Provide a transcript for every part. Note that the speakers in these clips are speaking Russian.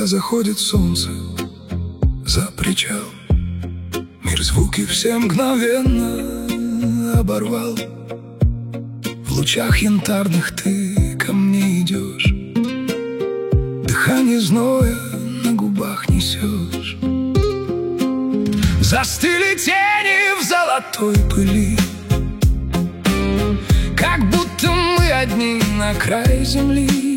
заходит солнце за причал, мир звуки все мгновенно оборвал. В лучах янтарных ты ко мне идешь, дыхание зноя на губах несешь. Застыли тени в золотой пыли, как будто мы одни на крае земли.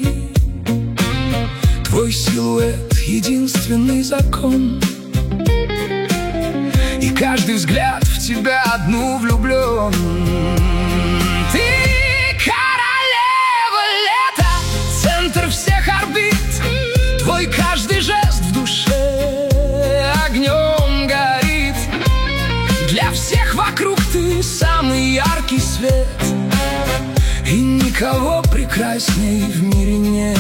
Твой силуэт — единственный закон, и каждый взгляд в тебя одну влюблен. Ты королева лета, центр всех орбит. Твой каждый жест в душе огнем горит. Для всех вокруг ты самый яркий свет, и никого прекрасней в мире нет.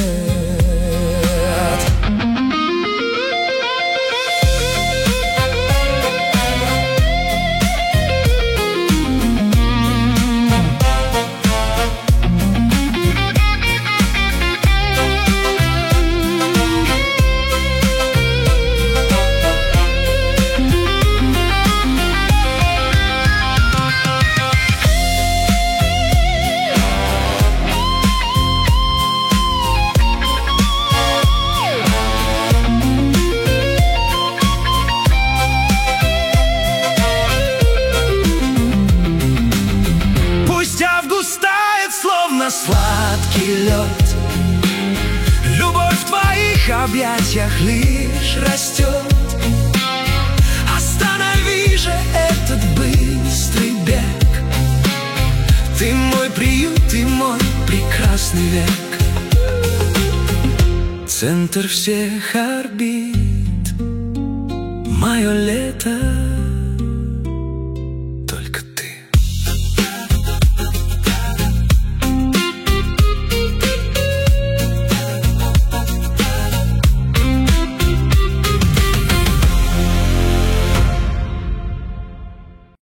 Сладкий лед, любовь в твоих объятиях лишь растет. Останови же этот быстрый бег, ты мой приют, ты мой прекрасный век. Центр всех орбит, мое лето.